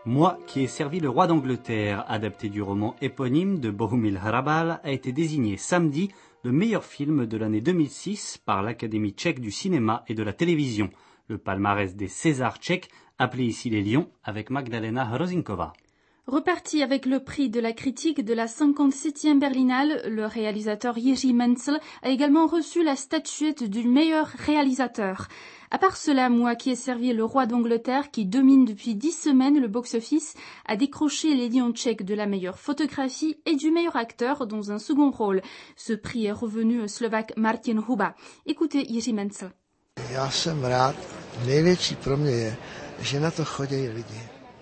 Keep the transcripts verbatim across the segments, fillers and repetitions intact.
Moi qui ai servi le roi d'Angleterre, adapté du roman éponyme de Bohumil Hrabal, a été désigné samedi le meilleur film de l'année deux mille six par l'Académie tchèque du cinéma et de la télévision. Le palmarès des Césars tchèques, appelé ici les Lions, avec Magdalena Hrozinkova. Reparti avec le prix de la critique de la cinquante-septième Berlinale, le réalisateur Jiří Menzel a également reçu la statuette du meilleur réalisateur. À part cela, Moi qui ai servi le roi d'Angleterre, qui domine depuis dix semaines le box-office, a décroché les Lions tchèques de la meilleure photographie et du meilleur acteur dans un second rôle. Ce prix est revenu au Slovaque Martin Huba. Écoutez Jiří Menzel. Já jsem rád. Největší pro mě je, že na to chodí lidi.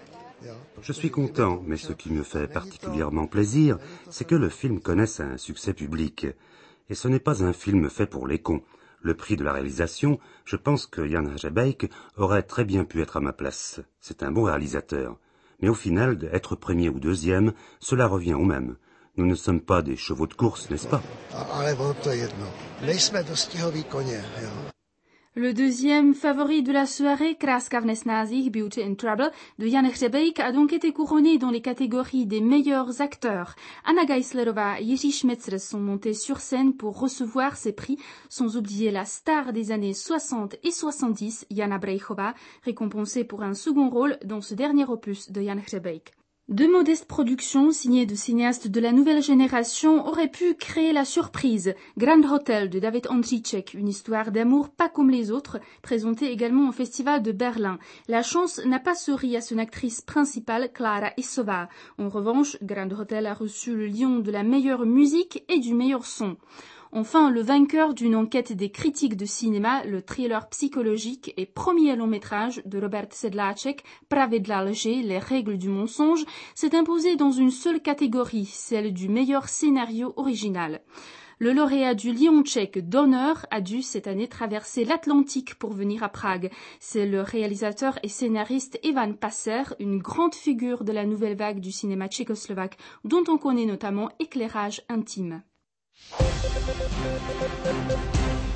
Je suis content, mais ce qui me fait particulièrement plaisir, c'est que le film connaisse un succès public. Et ce n'est pas un film fait pour les cons. Le prix de la réalisation, je pense que Jan Hřebejk aurait très bien pu être à ma place. C'est un bon réalisateur. Mais au final, être premier ou deuxième, cela revient au même. Nous ne sommes pas des chevaux de course, n'est-ce pas? Ale ono to jedno. Nejsme dostihoví koně, jo. Le deuxième favori de la soirée, Kráska v nesnázích, Beauty in Trouble, de Jan Hřebejk, a donc été couronné dans les catégories des meilleurs acteurs. Anna Geislerová et Jiří Šmecr sont montés sur scène pour recevoir ces prix, sans oublier la star des années soixante et soixante-dix, Jana Breichová, récompensée pour un second rôle dans ce dernier opus de Jan Hřebejk. Deux modestes productions signées de cinéastes de la nouvelle génération auraient pu créer la surprise. Grand Hotel de David Ondříček, une histoire d'amour pas comme les autres, présentée également au Festival de Berlin. La chance n'a pas souri à son actrice principale, Klára Issová. En revanche, Grand Hotel a reçu le lion de la meilleure musique et du meilleur son. Enfin, le vainqueur d'une enquête des critiques de cinéma, le thriller psychologique et premier long métrage de Robert Sedláček, Pravidla lži, les règles du mensonge, s'est imposé dans une seule catégorie, celle du meilleur scénario original. Le lauréat du Lion tchèque d'honneur a dû cette année traverser l'Atlantique pour venir à Prague. C'est le réalisateur et scénariste Ivan Passer, une grande figure de la nouvelle vague du cinéma tchécoslovaque, dont on connaît notamment Éclairage intime. Thank you.